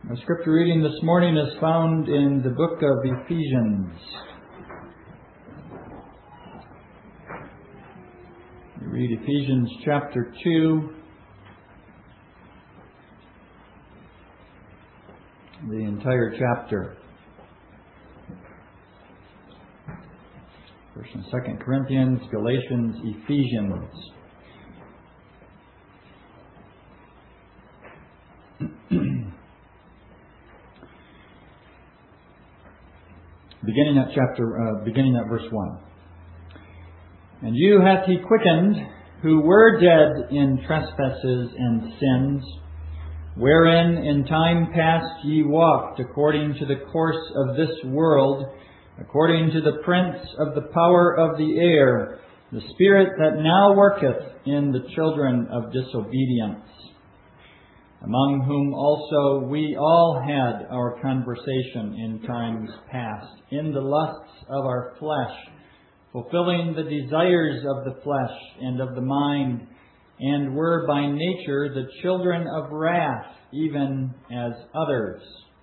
Our scripture reading this morning is found in the book of Ephesians. We read Ephesians chapter 2, the entire chapter. 1st and 2nd Corinthians, Galatians, Ephesians. Beginning at verse 1. And you hath he quickened, who were dead in trespasses and sins, wherein in time past ye walked according to the course of this world, according to the prince of the power of the air, the spirit that now worketh in the children of disobedience, among whom also we all had our conversation in times past, in the lusts of our flesh, fulfilling the desires of the flesh and of the mind, and were by nature the children of wrath, even as others.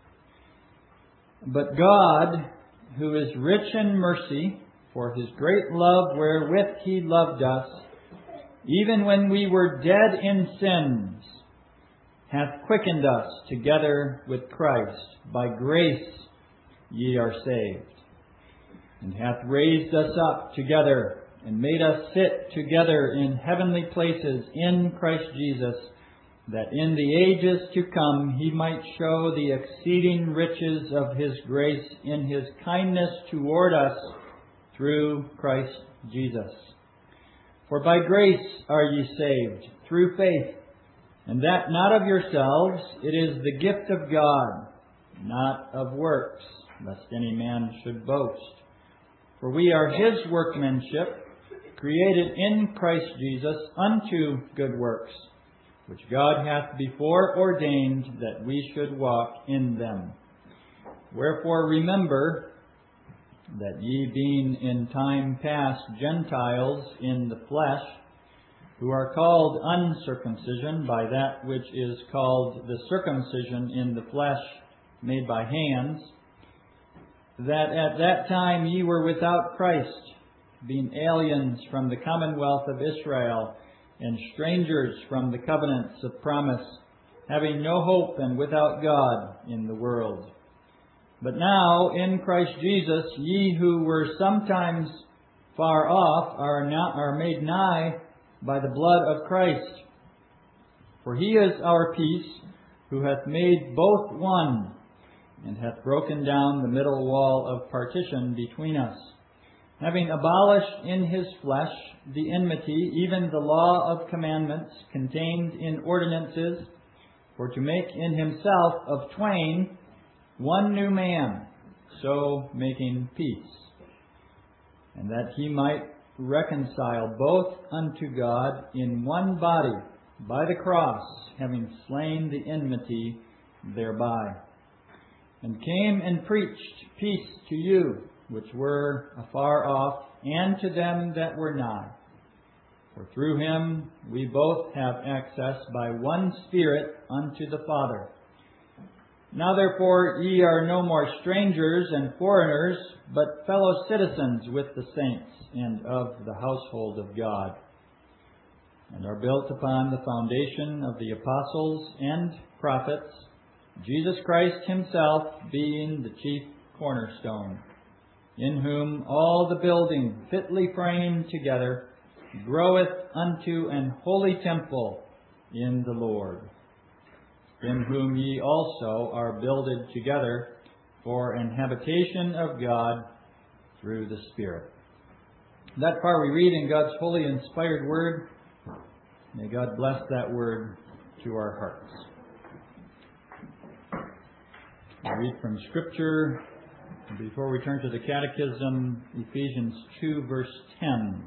But God, who is rich in mercy, for His great love wherewith He loved us, even when we were dead in sins, hath quickened us together with Christ. By grace ye are saved. And hath raised us up together, and made us sit together in heavenly places in Christ Jesus, that in the ages to come He might show the exceeding riches of His grace in His kindness toward us through Christ Jesus. For by grace are ye saved, through faith, and that not of yourselves, it is the gift of God, not of works, lest any man should boast. For we are His workmanship, created in Christ Jesus unto good works, which God hath before ordained that we should walk in them. Wherefore remember that ye being in time past Gentiles in the flesh, who are called uncircumcision by that which is called the circumcision in the flesh made by hands, that at that time ye were without Christ, being aliens from the commonwealth of Israel, and strangers from the covenants of promise, having no hope and without God in the world. But now in Christ Jesus ye who were sometimes far off are made nigh by the blood of Christ. For He is our peace, who hath made both one, and hath broken down the middle wall of partition between us, having abolished in His flesh the enmity, even the law of commandments contained in ordinances, for to make in Himself of twain one new man, so making peace, and that He might reconcile both unto God in one body by the cross, having slain the enmity thereby, and came and preached peace to you which were afar off, and to them that were nigh. For through Him we both have access by one Spirit unto the Father. Now therefore ye are no more strangers and foreigners, but fellow citizens with the saints and of the household of God, and are built upon the foundation of the apostles and prophets, Jesus Christ Himself being the chief cornerstone, in whom all the building fitly framed together groweth unto an holy temple in the Lord, in whom ye also are builded together for an habitation of God through the Spirit. That part we read in God's holy inspired Word. May God bless that Word to our hearts. I read from Scripture, before we turn to the Catechism, Ephesians 2, verse 10.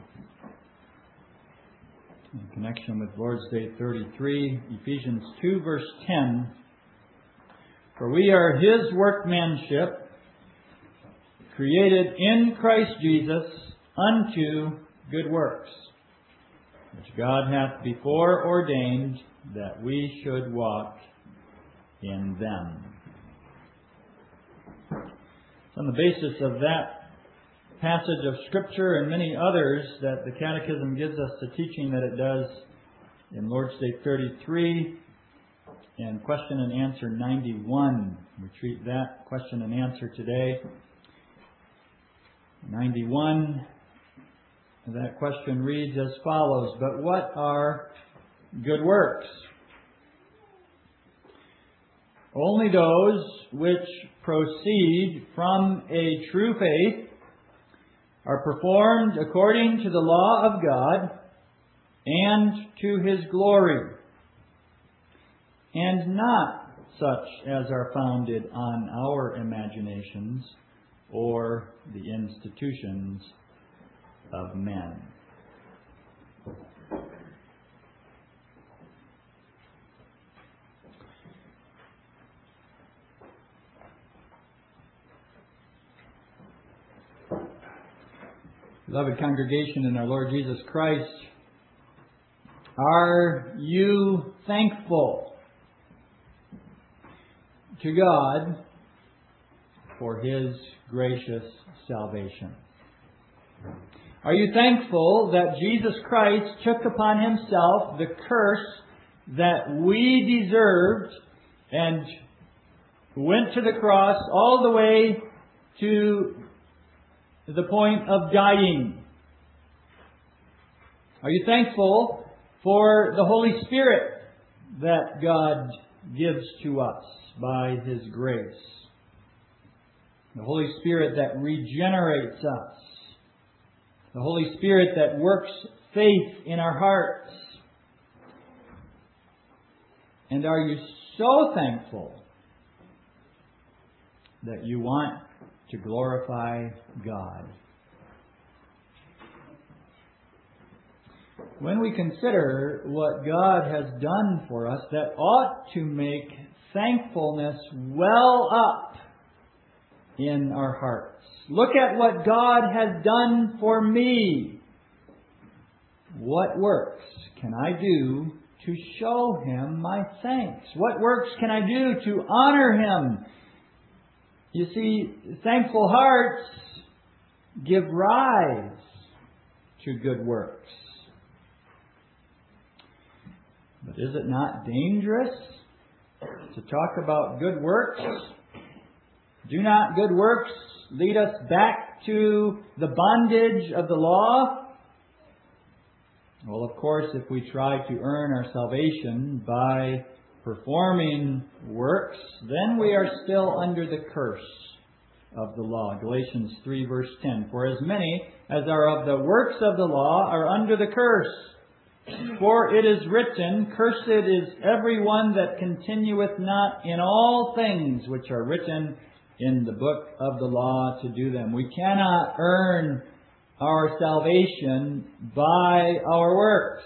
In connection with Lord's Day 33, Ephesians 2, verse 10. For we are His workmanship, created in Christ Jesus unto good works, which God hath before ordained that we should walk in them. On the basis of that passage of Scripture and many others that the Catechism gives us the teaching that it does in Lord's Day 33 and question and answer 91. We treat that question and answer today. 91, that question reads as follows: but what are good works? Only those which proceed from a true faith, are performed according to the law of God and to His glory, and not such as are founded on our imaginations or the institutions of men. Beloved congregation in our Lord Jesus Christ, are you thankful to God for His gracious salvation? Are you thankful that Jesus Christ took upon Himself the curse that we deserved and went to the cross all the way to the point of dying? Are you thankful for the Holy Spirit that God gives to us by His grace? The Holy Spirit that regenerates us. The Holy Spirit that works faith in our hearts. And are you so thankful that you want to glorify God? When we consider what God has done for us, that ought to make thankfulness well up in our hearts. Look at what God has done for me. What works can I do to show Him my thanks? What works can I do to honor Him? You see, thankful hearts give rise to good works. But is it not dangerous to talk about good works? Do not good works lead us back to the bondage of the law? Well, of course, if we try to earn our salvation by performing works, then we are still under the curse of the law. Galatians 3 verse 10. For as many as are of the works of the law are under the curse. For it is written, cursed is every one that continueth not in all things which are written in the book of the law to do them. We cannot earn our salvation by our works.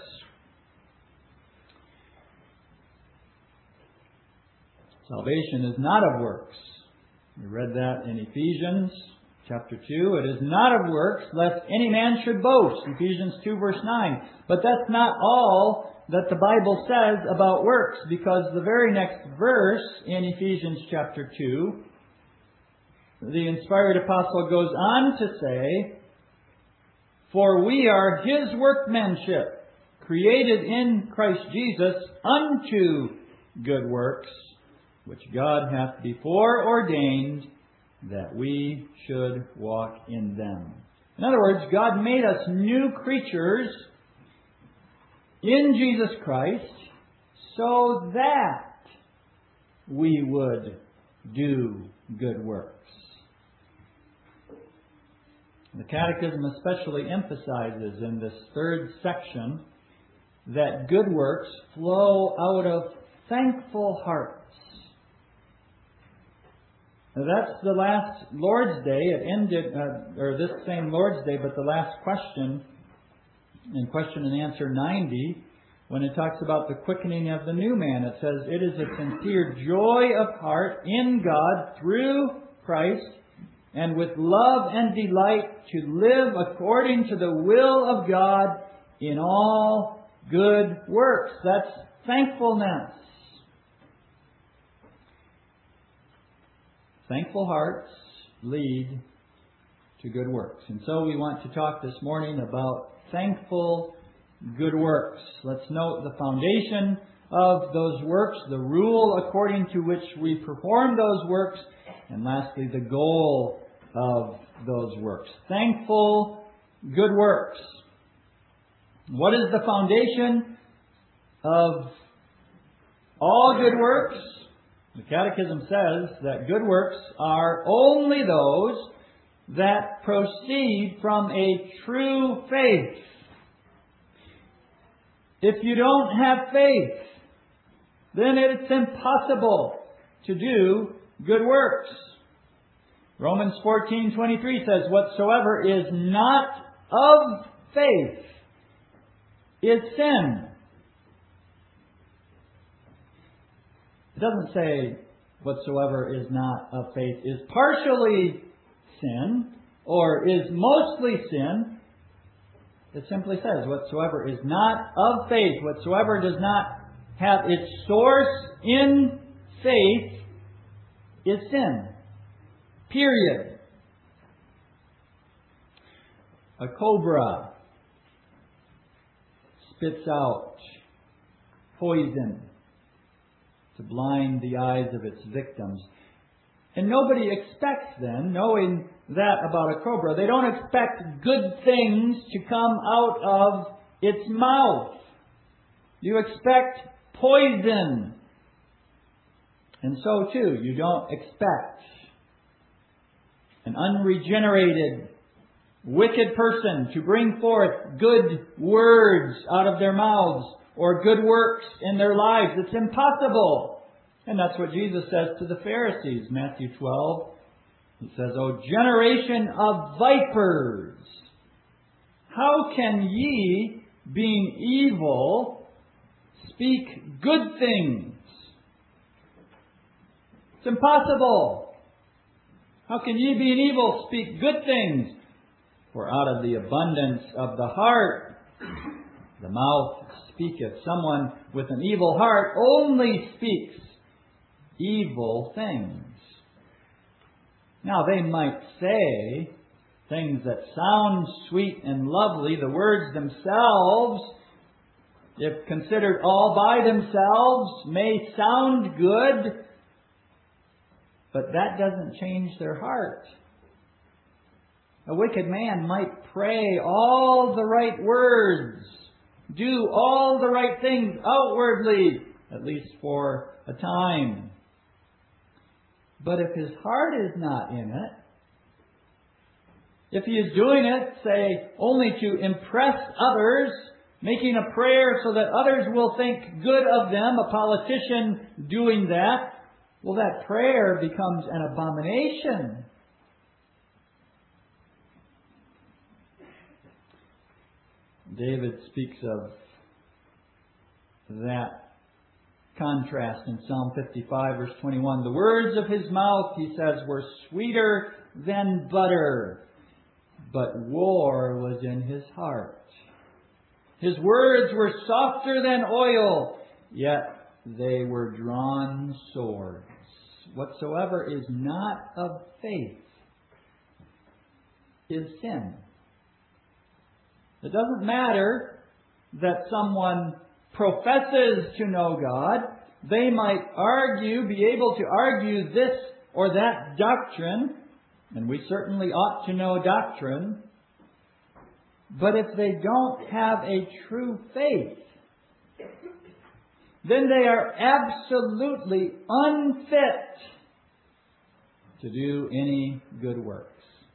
Salvation is not of works. We read that in Ephesians chapter 2. It is not of works, lest any man should boast. Ephesians 2 verse 9. But that's not all that the Bible says about works, because the very next verse in Ephesians chapter 2, the inspired apostle goes on to say, for we are His workmanship, created in Christ Jesus unto good works, which God hath before ordained that we should walk in them. In other words, God made us new creatures in Jesus Christ so that we would do good works. The Catechism especially emphasizes in this third section that good works flow out of thankful hearts. Now that's the last Lord's Day. It ended, or this same Lord's Day, but the last question, in question and answer 90, when it talks about the quickening of the new man, it says, it is a sincere joy of heart in God through Christ, and with love and delight to live according to the will of God in all good works. That's thankfulness. Thankful hearts lead to good works. And so we want to talk this morning about thankful good works. Let's note the foundation of those works, the rule according to which we perform those works, and lastly, the goal of those works. Thankful good works. What is the foundation of all good works? The Catechism says that good works are only those that proceed from a true faith. If you don't have faith, then it's impossible to do good works. Romans 14:23 says, "Whatsoever is not of faith is sin." It doesn't say whatsoever is not of faith is partially sin or is mostly sin. It simply says whatsoever is not of faith, whatsoever does not have its source in faith is sin. Period. A cobra spits out poison to blind the eyes of its victims. And nobody expects then, knowing that about a cobra, they don't expect good things to come out of its mouth. You expect poison. And so too, you don't expect an unregenerated, wicked person to bring forth good words out of their mouths or good works in their lives. It's impossible. And that's what Jesus says to the Pharisees. Matthew 12, He says, "O generation of vipers, how can ye, being evil, speak good things?" It's impossible. How can ye, being evil, speak good things? For out of the abundance of the heart, the mouth speaketh. Someone with an evil heart only speaks evil things. Now they might say things that sound sweet and lovely. The words themselves, if considered all by themselves, may sound good, but that doesn't change their heart. A wicked man might pray all the right words, do all the right things outwardly, at least for a time. But if his heart is not in it, if he is doing it, say, only to impress others, making a prayer so that others will think good of them, a politician doing that, well, that prayer becomes an abomination. David speaks of that contrast in Psalm 55, verse 21. The words of his mouth, he says, were sweeter than butter, but war was in his heart. His words were softer than oil, yet they were drawn swords. Whatsoever is not of faith is sin. It doesn't matter that someone professes to know God. They might be able to argue this or that doctrine, and we certainly ought to know doctrine. But if they don't have a true faith, then they are absolutely unfit to do any good works.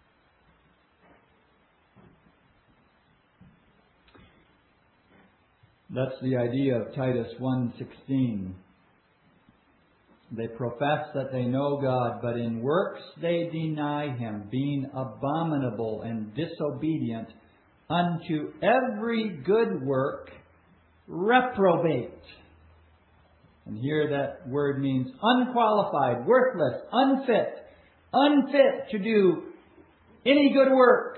That's the idea of Titus 1:16. They profess that they know God, but in works they deny Him, being abominable and disobedient unto every good work, reprobate. And here that word means unqualified, worthless, unfit to do any good work,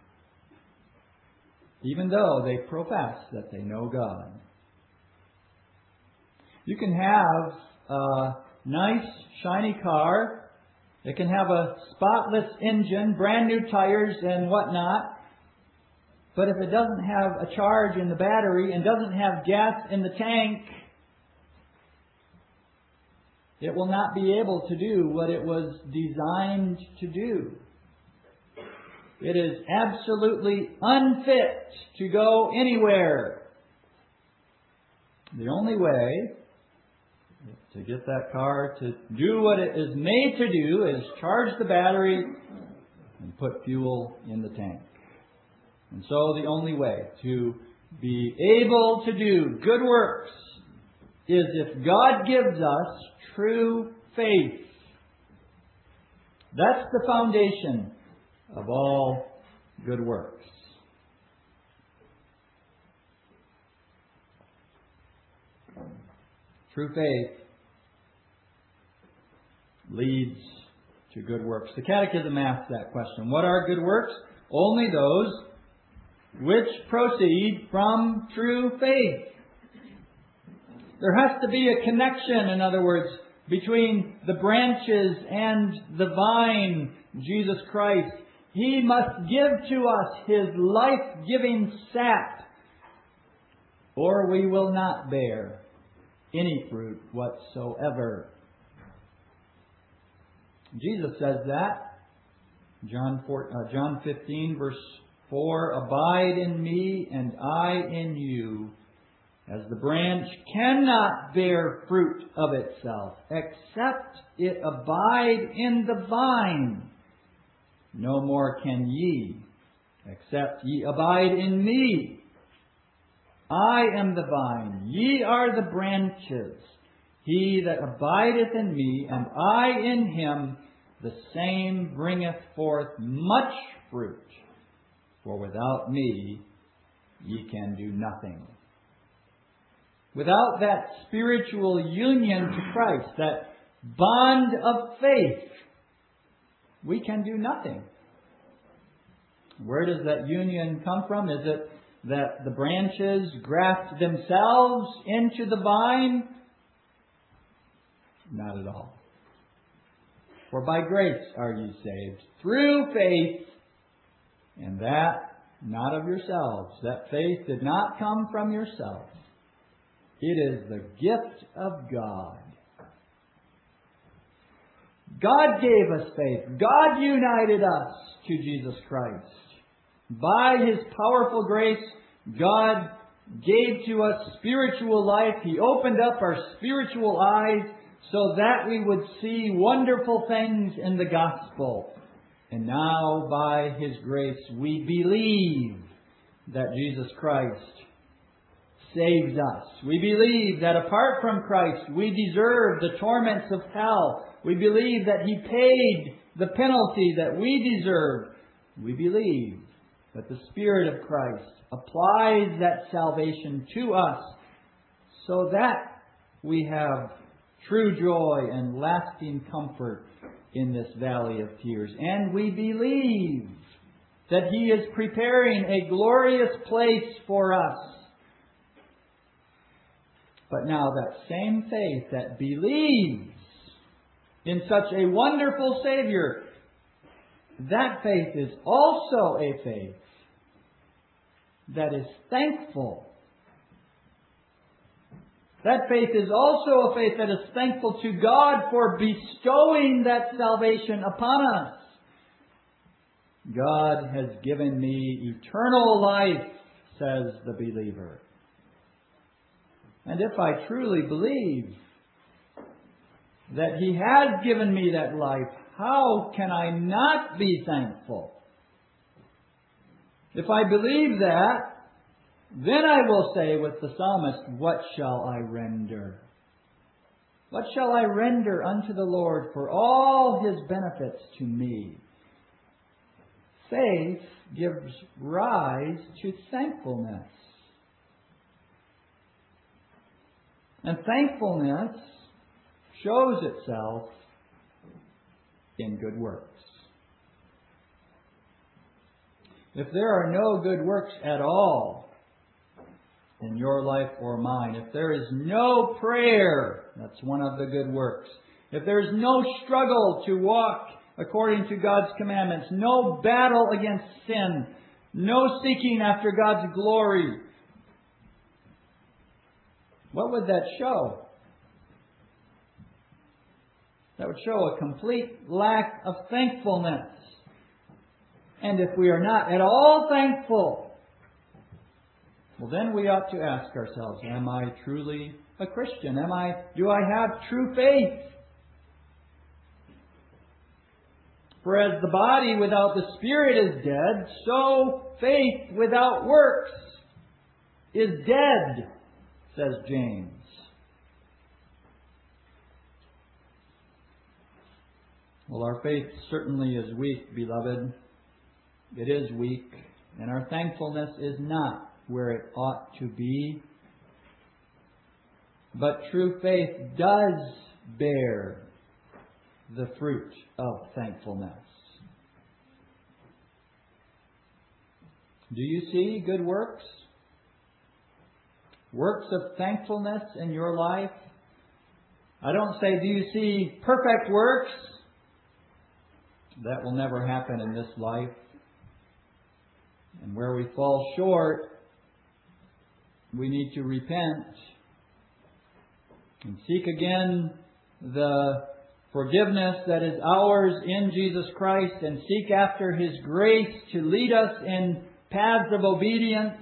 even though they profess that they know God. You can have a nice, shiny car, It can have a spotless engine, brand new tires and whatnot. But if it doesn't have a charge in the battery and doesn't have gas in the tank, it will not be able to do what it was designed to do. It is absolutely unfit to go anywhere. The only way to get that car to do what it is made to do is charge the battery and put fuel in the tank. And so the only way to be able to do good works is if God gives us true faith. That's the foundation of all good works. True faith leads to good works. The Catechism asks that question. What are good works? Only those which proceed from true faith. There has to be a connection, in other words, between the branches and the vine, Jesus Christ. He must give to us His life-giving sap, or we will not bear any fruit whatsoever. Jesus says that. John 15, verse 4, Abide in me and I in you, as the branch cannot bear fruit of itself, except it abide in the vine. No more can ye, except ye abide in me. I am the vine, ye are the branches. He that abideth in me, and I in him, the same bringeth forth much fruit. For without me ye can do nothing. Without that spiritual union to Christ, that bond of faith, we can do nothing. Where does that union come from? Is it that the branches graft themselves into the vine? Not at all. For by grace are ye saved, through faith, and that not of yourselves. That faith did not come from yourselves. It is the gift of God. God gave us faith. God united us to Jesus Christ. By His powerful grace, God gave to us spiritual life. He opened up our spiritual eyes so that we would see wonderful things in the gospel. And now, by His grace, we believe that Jesus Christ saves us. We believe that apart from Christ, we deserve the torments of hell. We believe that He paid the penalty that we deserve. We believe that the Spirit of Christ applies that salvation to us so that we have true joy and lasting comfort in this valley of tears. And we believe that He is preparing a glorious place for us. But now that same faith that believes in such a wonderful Savior, that faith is also a faith that is thankful. That faith is also a faith that is thankful to God for bestowing that salvation upon us. God has given me eternal life, says the believer. And if I truly believe that He has given me that life, how can I not be thankful? If I believe that, then I will say with the psalmist, what shall I render? What shall I render unto the Lord for all His benefits to me? Faith gives rise to thankfulness. And thankfulness shows itself in good works. If there are no good works at all in your life or mine, if there is no prayer, that's one of the good works. if there's no struggle to walk according to God's commandments, no battle against sin, no seeking after God's glory, what would that show? That would show a complete lack of thankfulness. And if we are not at all thankful, well, then we ought to ask ourselves, am I truly a Christian? Do I have true faith? For as the body without the Spirit is dead, so faith without works is dead, says James. Well, our faith certainly is weak, beloved. It is weak, and our thankfulness is not where it ought to be. But true faith does bear the fruit of thankfulness. Do you see good works? Works of thankfulness in your life? I don't say, do you see perfect works? That will never happen in this life. And where we fall short, we need to repent and seek again the forgiveness that is ours in Jesus Christ, and seek after His grace to lead us in paths of obedience.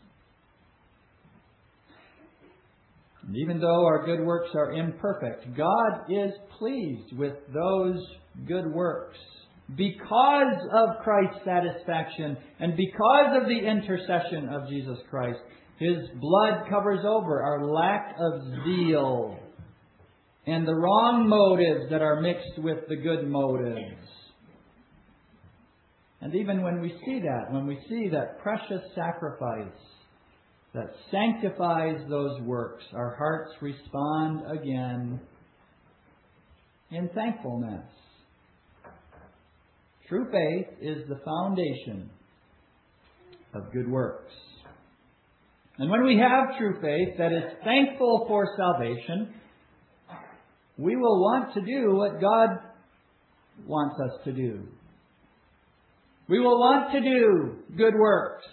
And even though our good works are imperfect, God is pleased with those good works because of Christ's satisfaction and because of the intercession of Jesus Christ. His blood covers over our lack of zeal and the wrong motives that are mixed with the good motives. And even when we see that precious sacrifice that sanctifies those works, our hearts respond again in thankfulness. True faith is the foundation of good works. And when we have true faith that is thankful for salvation, we will want to do what God wants us to do. We will want to do good works.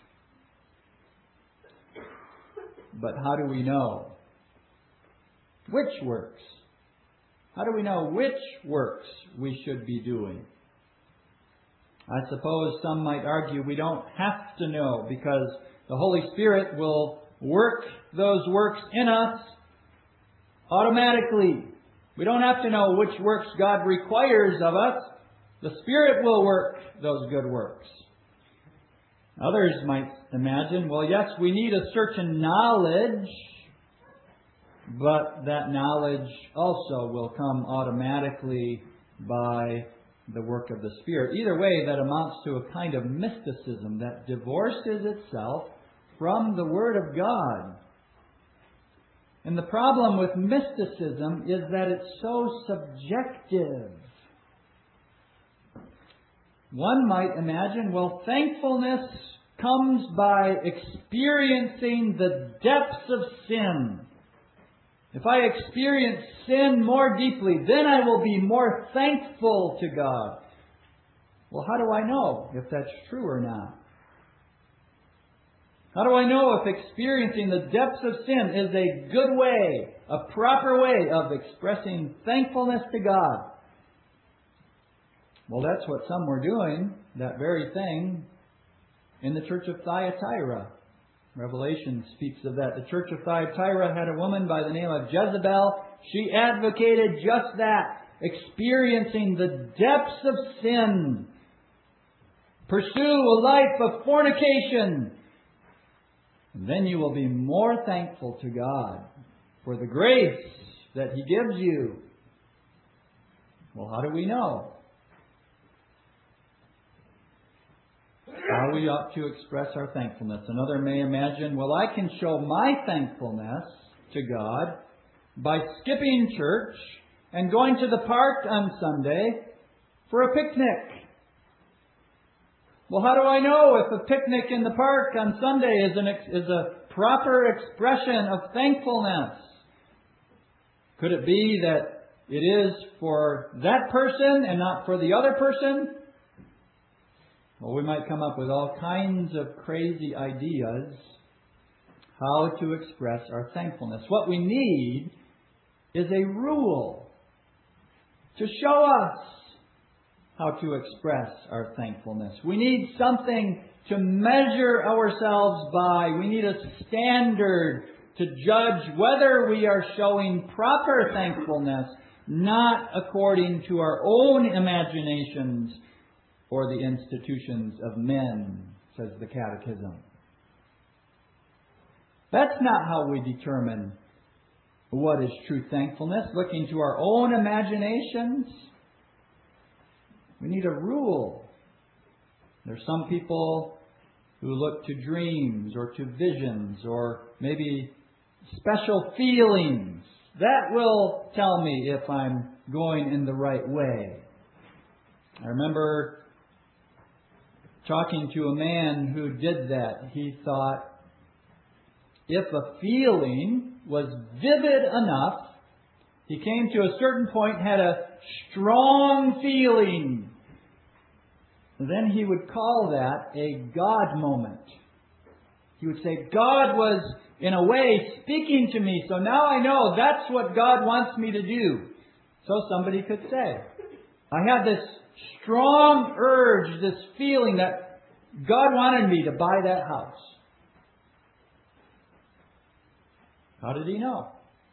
But how do we know which works? How do we know which works we should be doing? I suppose some might argue we don't have to know, because the Holy Spirit will work those works in us automatically. We don't have to know which works God requires of us. The Spirit will work those good works. Others might imagine, well, yes, we need a certain knowledge, but that knowledge also will come automatically by the work of the Spirit. Either way, that amounts to a kind of mysticism that divorces itself from the Word of God. And the problem with mysticism is that it's so subjective. One might imagine, well, thankfulness comes by experiencing the depths of sin. If I experience sin more deeply, then I will be more thankful to God. Well, how do I know if that's true or not? How do I know if experiencing the depths of sin is a good way, a proper way of expressing thankfulness to God? Well, that's what some were doing, that very thing, in the church of Thyatira. Revelation speaks of that. The church of Thyatira had a woman by the name of Jezebel. She advocated just that, experiencing the depths of sin. Pursue a life of fornication. And then you will be more thankful to God for the grace that He gives you. Well, how do we know? How we ought to express our thankfulness. Another may imagine, well, I can show my thankfulness to God by skipping church and going to the park on Sunday for a picnic. Well, how do I know if a picnic in the park on Sunday is a proper expression of thankfulness? Could it be that it is for that person and not for the other person, well, we might come up with all kinds of crazy ideas how to express our thankfulness. What we need is a rule to show us how to express our thankfulness. We need something to measure ourselves by. We need a standard to judge whether we are showing proper thankfulness, not according to our own imaginations or the institutions of men, says the Catechism. That's not how we determine what is true thankfulness, looking to our own imaginations. We need a rule. There's some people who look to dreams or to visions or maybe special feelings. That will tell me if I'm going in the right way. I remember talking to a man who did that. He thought, if a feeling was vivid enough, he came to a certain point, had a strong feeling, then he would call that a God moment. He would say, God was, in a way, speaking to me, so now I know that's what God wants me to do. So somebody could say, I had this strong urge, this feeling that God wanted me to buy that house. How did he know?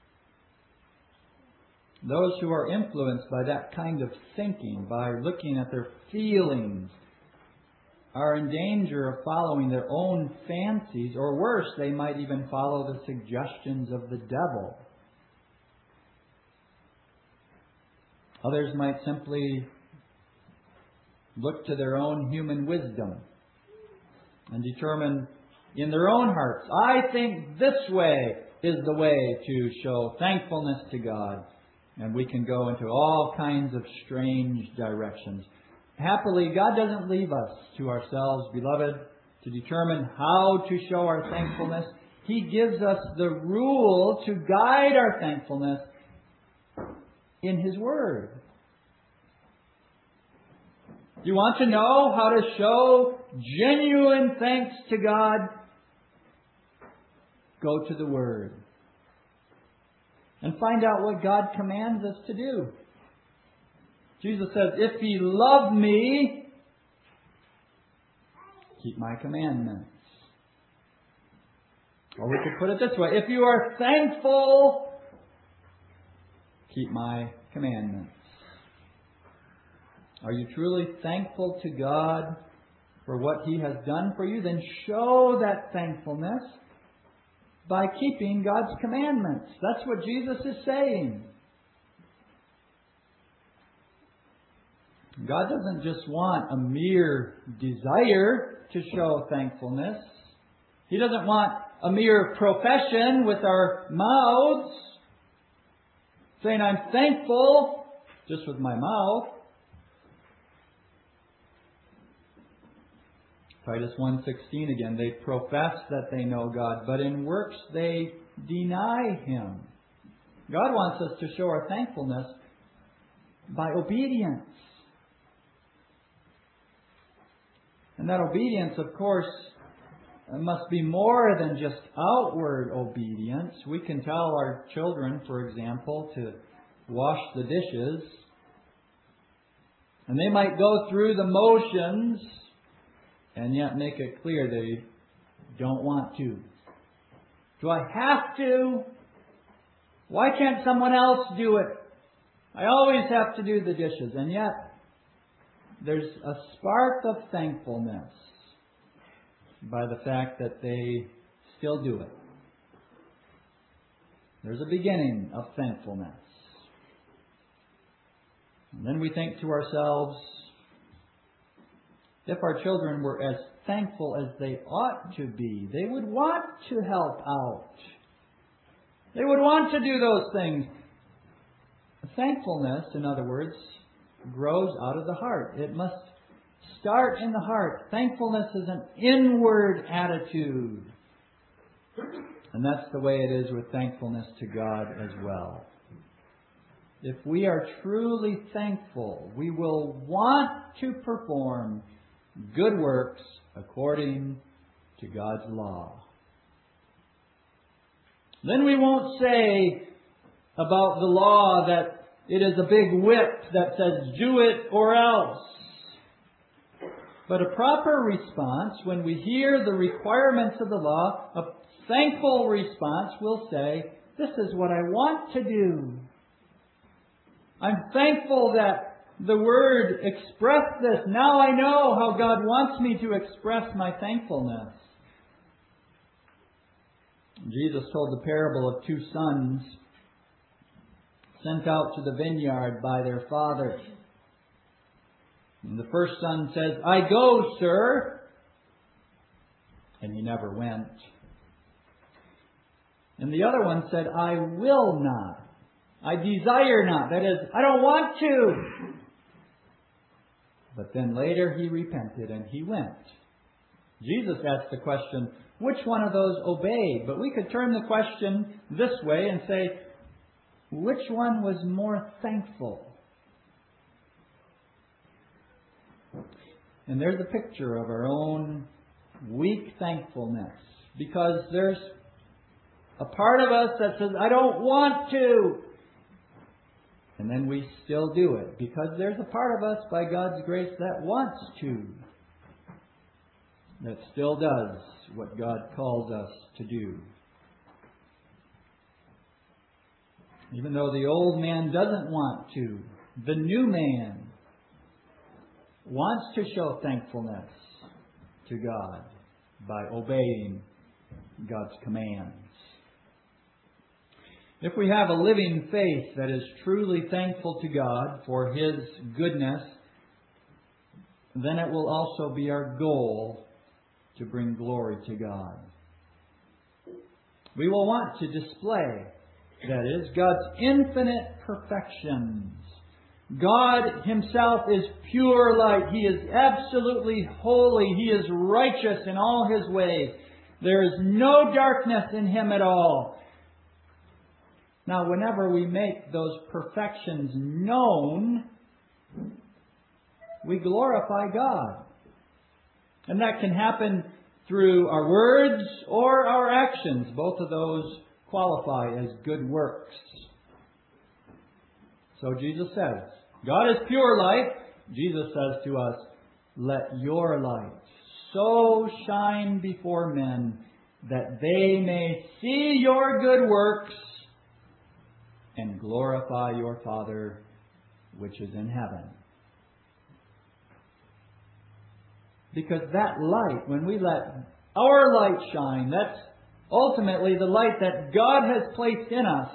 Those who are influenced by that kind of thinking, by looking at their feelings, are in danger of following their own fancies, or worse, they might even follow the suggestions of the devil. Others might simply look to their own human wisdom and determine in their own hearts, I think this way is the way to show thankfulness to God. And we can go into all kinds of strange directions. Happily, God doesn't leave us to ourselves, beloved, to determine how to show our thankfulness. He gives us the rule to guide our thankfulness in His Word. You want to know how to show genuine thanks to God? Go to the Word and find out what God commands us to do. Jesus says, if ye love me, keep my commandments. Or we could put it this way, if you are thankful, keep my commandments. Are you truly thankful to God for what He has done for you? Then show that thankfulness by keeping God's commandments. That's what Jesus is saying. God doesn't just want a mere desire to show thankfulness. He doesn't want a mere profession with our mouths, saying I'm thankful just with my mouth. Titus 1:16 again, they profess that they know God, but in works they deny Him. God wants us to show our thankfulness by obedience. And that obedience, of course, must be more than just outward obedience. We can tell our children, for example, to wash the dishes, and they might go through the motions and yet make it clear they don't want to. Do I have to? Why can't someone else do it? I always have to do the dishes. And yet, there's a spark of thankfulness by the fact that they still do it. There's a beginning of thankfulness. And then we think to ourselves, if our children were as thankful as they ought to be, they would want to help out. They would want to do those things. Thankfulness, in other words, grows out of the heart. It must start in the heart. Thankfulness is an inward attitude. And that's the way it is with thankfulness to God as well. if we are truly thankful, we will want to perform good works according to God's law. Then we won't say about the law that it is a big whip that says, do it or else. But a proper response, when we hear the requirements of the law, a thankful response will say, this is what I want to do. I'm thankful that the Word expressed this. Now I know how God wants me to express my thankfulness. Jesus told the parable of two sons sent out to the vineyard by their father. And the first son says, I go, sir. And he never went. And the other one said, I will not. I desire not. That is, I don't want to. But then later he repented and he went. Jesus asked the question, which one of those obeyed? But we could turn the question this way and say, which one was more thankful? And there's a picture of our own weak thankfulness. Because there's a part of us that says, I don't want to. And then we still do it. Because there's a part of us, by God's grace, that wants to. That still does what God calls us to do. Even though the old man doesn't want to, the new man wants to show thankfulness to God by obeying God's commands. If we have a living faith that is truly thankful to God for His goodness, then it will also be our goal to bring glory to God. We will want to display, that is, God's infinite perfections. God Himself is pure light. He is absolutely holy. He is righteous in all His ways. There is no darkness in Him at all. Now, whenever we make those perfections known, we glorify God. And that can happen through our words or our actions. Both of those qualify as good works. So Jesus says, God is pure light. Jesus says to us, let your light so shine before men that they may see your good works and glorify your Father which is in heaven. Because that light, when we let our light shine, that's ultimately the light that God has placed in us.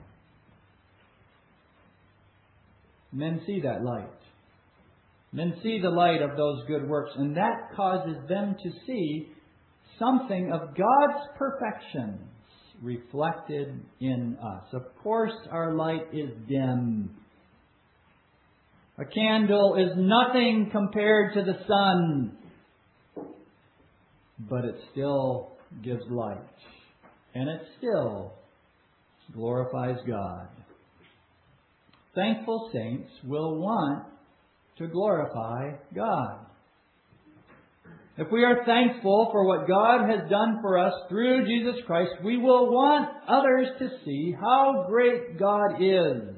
Men see that light. Men see the light of those good works, and that causes them to see something of God's perfections reflected in us. Of course, our light is dim. A candle is nothing compared to the sun, but it still gives light, and it still glorifies God. Thankful saints will want to glorify God. If we are thankful for what God has done for us through Jesus Christ, we will want others to see how great God is.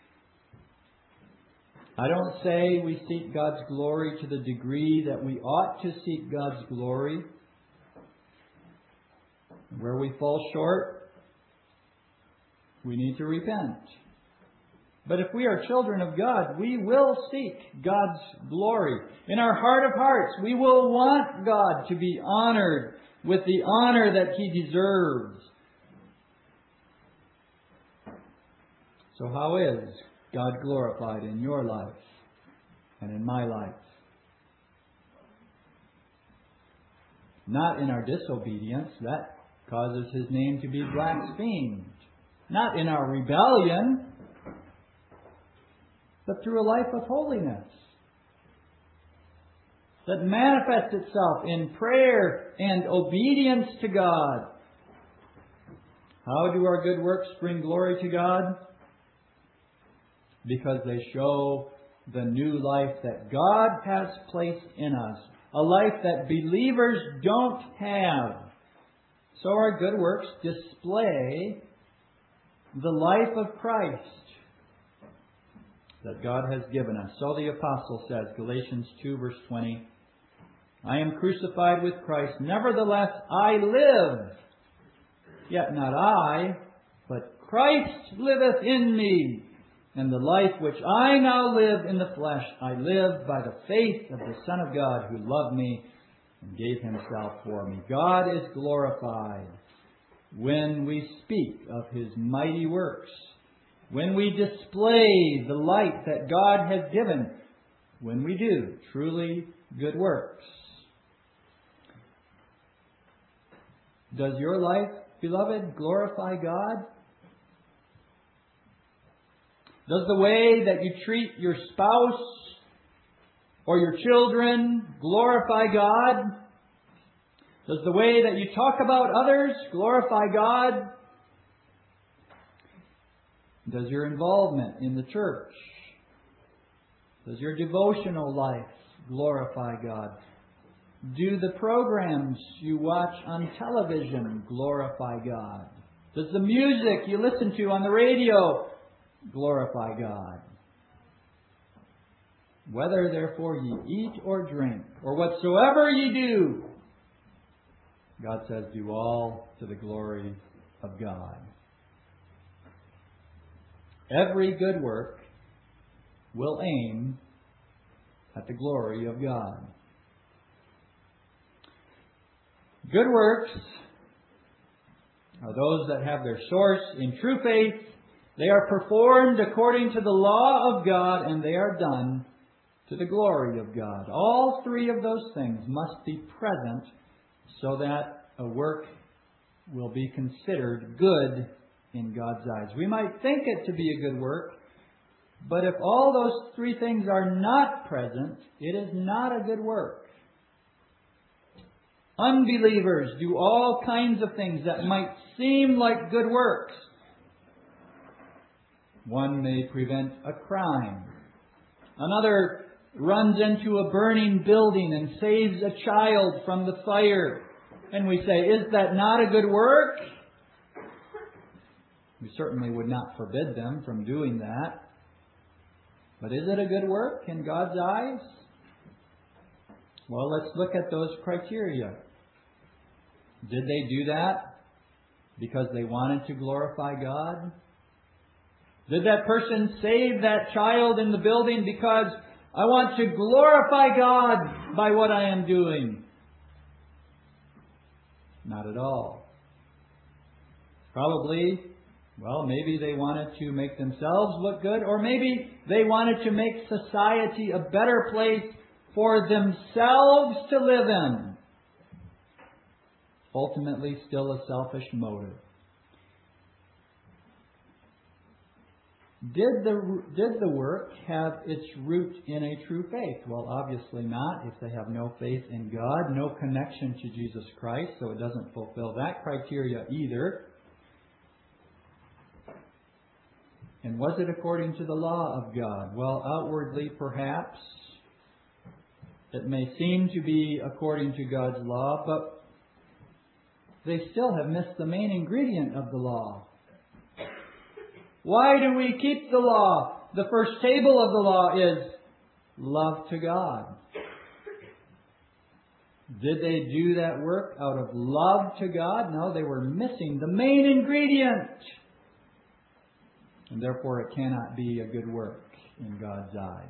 I don't say we seek God's glory to the degree that we ought to seek God's glory. Where we fall short, we need to repent. But if we are children of God, we will seek God's glory. In our heart of hearts, we will want God to be honored with the honor that He deserves. So how is God glorified in your life and in my life? Not in our disobedience. That causes His name to be blasphemed. Not in our rebellion, but through a life of holiness that manifests itself in prayer and obedience to God. How do our good works bring glory to God? because they show the new life that God has placed in us, a life that believers don't have. So our good works display the life of Christ that God has given us. So the apostle says, Galatians 2 verse 20, I am crucified with Christ, nevertheless I live. Yet not I, but Christ liveth in me. And the life which I now live in the flesh, I live by the faith of the Son of God who loved me and gave himself for me. God is glorified when we speak of his mighty works, when we display the light that God has given, when we do truly good works. Does your life, beloved, glorify God? Does the way that you treat your spouse or your children glorify God? Does the way that you talk about others glorify God? Does your involvement in the church, does your devotional life glorify God? Do the programs you watch on television glorify God? Does the music you listen to on the radio glorify God? Whether therefore ye eat or drink, or whatsoever ye do, God says, do all to the glory of God. Every good work will aim at the glory of God. Good works are those that have their source in true faith. They are performed according to the law of God, and they are done to the glory of God. All three of those things must be present so that a work will be considered good in God's eyes. We might think it to be a good work, but if all those three things are not present, it is not a good work. Unbelievers do all kinds of things that might seem like good works. One may prevent a crime. Another runs into a burning building and saves a child from the fire. And we say, is that not a good work? We certainly would not forbid them from doing that. But is it a good work in God's eyes? Well, let's look at those criteria. Did they do that because they wanted to glorify God? Did that person save that child in the building because I want to glorify God by what I am doing? Not at all. Probably, well, maybe they wanted to make themselves look good, or maybe they wanted to make society a better place for themselves to live in. Ultimately, still a selfish motive. Did the work have its root in a true faith? Well, obviously not. If they have no faith in God, no connection to Jesus Christ, so it doesn't fulfill that criteria either. And was it according to the law of God? Well, outwardly perhaps it may seem to be according to God's law, but they still have missed the main ingredient of the law. Why do we keep the law? The first table of the law is love to God. Did they do that work out of love to God? No, they were missing the main ingredient. And therefore it cannot be a good work in God's eyes.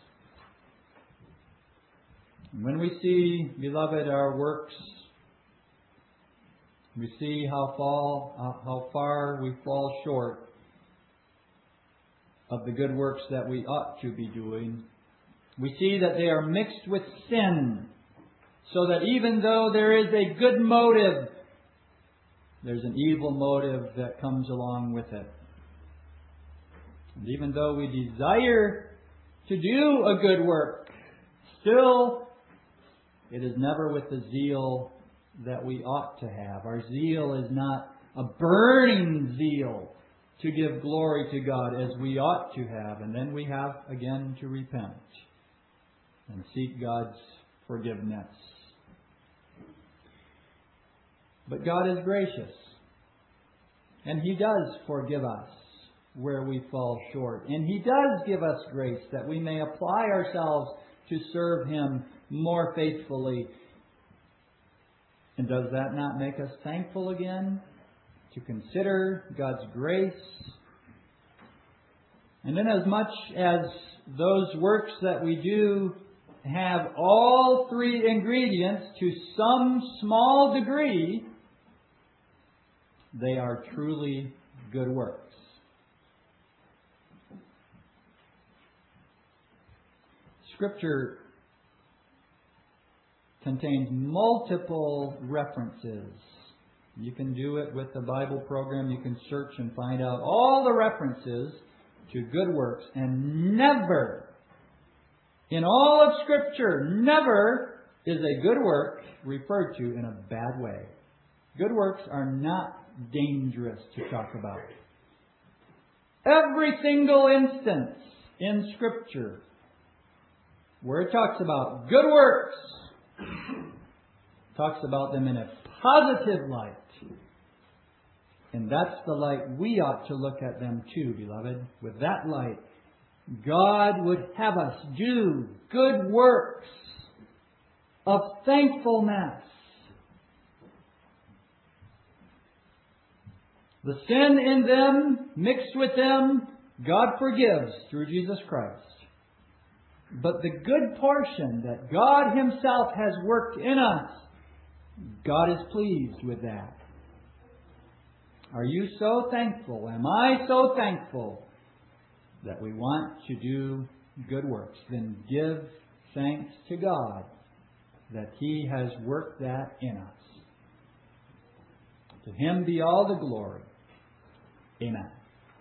And when we see, beloved, our works, we see how far we fall short of the good works that we ought to be doing. We see that they are mixed with sin, so that even though there is a good motive, there's an evil motive that comes along with it. And even though we desire to do a good work, still it is never with the zeal that we ought to have. Our zeal is not a burning zeal, to give glory to God as we ought to have, and then we have again to repent and seek God's forgiveness. But God is gracious, and He does forgive us where we fall short. And He does give us grace that we may apply ourselves to serve Him more faithfully. And does that not make us thankful again to consider God's grace? And then as much as those works that we do have all three ingredients to some small degree, they are truly good works. Scripture contains multiple references. You can do it with the Bible program. You can search and find out all the references to good works. And never, in all of Scripture, never is a good work referred to in a bad way. Good works are not dangerous to talk about. Every single instance in Scripture where it talks about good works, talks about them in a positive light. And that's the light we ought to look at them too, beloved. With that light, God would have us do good works of thankfulness. The sin in them, mixed with them, God forgives through Jesus Christ. But the good portion that God Himself has worked in us, God is pleased with that. Are you so thankful? Am I so thankful that we want to do good works? Then give thanks to God that He has worked that in us. To Him be all the glory. Amen.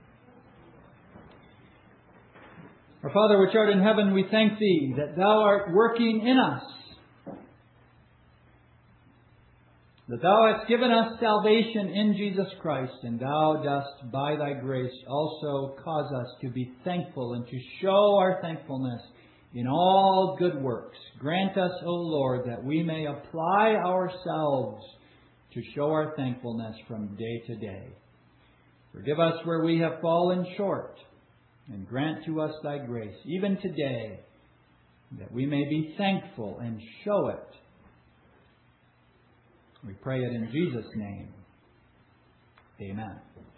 Our Father which art in heaven, we thank Thee that Thou art working in us, that Thou hast given us salvation in Jesus Christ, and Thou dost by Thy grace also cause us to be thankful and to show our thankfulness in all good works. Grant us, O Lord, that we may apply ourselves to show our thankfulness from day to day. Forgive us where we have fallen short, and grant to us Thy grace, even today, that we may be thankful and show it. We pray it in Jesus' name. Amen.